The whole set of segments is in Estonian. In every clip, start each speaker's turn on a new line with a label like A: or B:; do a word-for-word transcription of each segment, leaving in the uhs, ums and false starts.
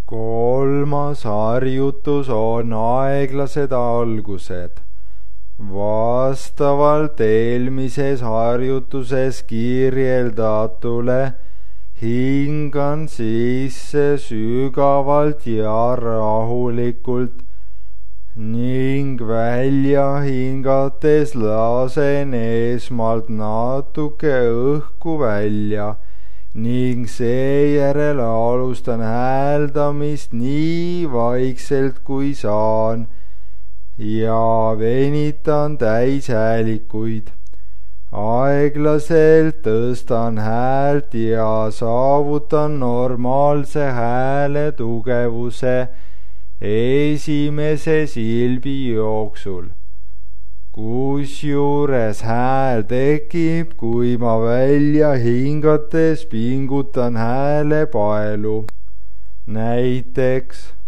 A: kolmas harjutus on aeglased algused. Vastavalt eelmises harjutuses kirjeldatule hingan sisse sügavalt ja rahulikult ning välja hingates lasen esmalt natuke õhku välja ning seejärel alustan hääldamist nii vaikselt kui saan ja venitan täishäälikuid. Aeglaselt tõstan häält ja saavutan normaalse hääle tugevuse esimese silbi jooksul. Kusjuures hääl tekib, kui ma välja hingates pingutan häälepaelu. Näiteks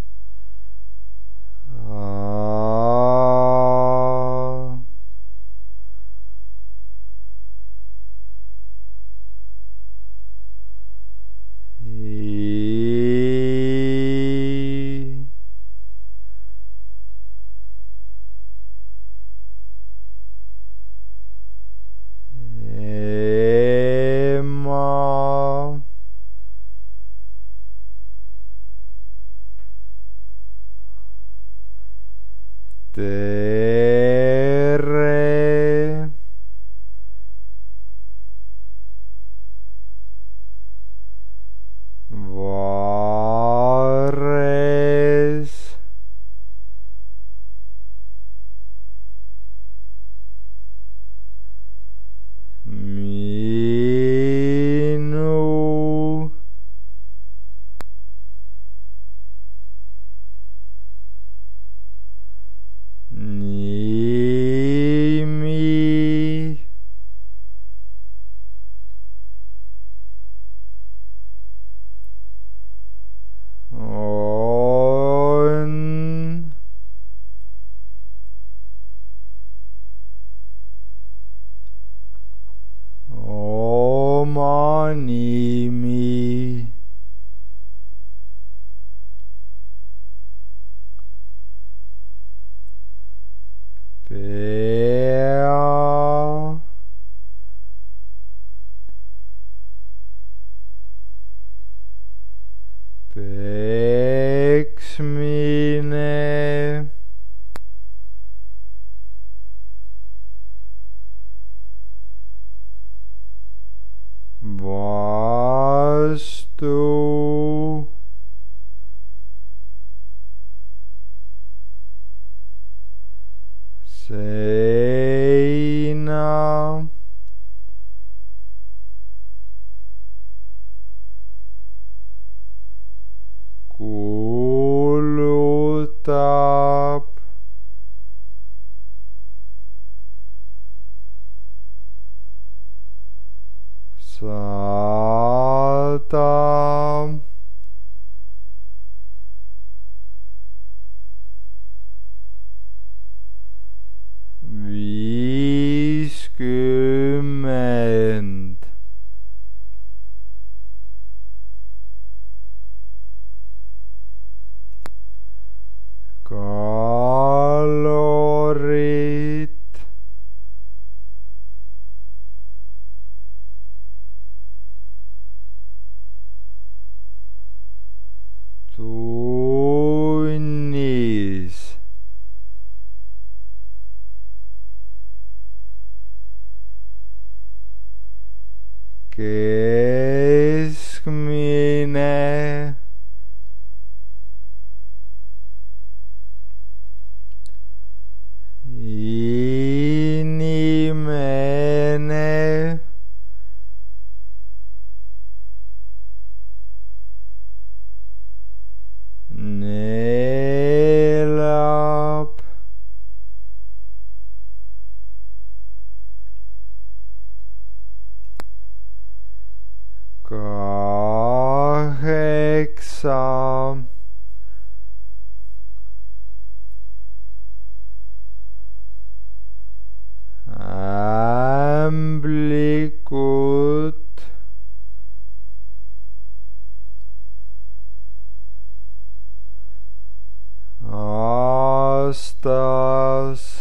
A: tere, vares, minu, nimi, on, oma nimi, pea, peksmine, vastu, seina, kuulutab, saada, viiskümmend, kalorit, tunnis, keskmine, inimene, neelab, kaheksa, ämblikut, aastas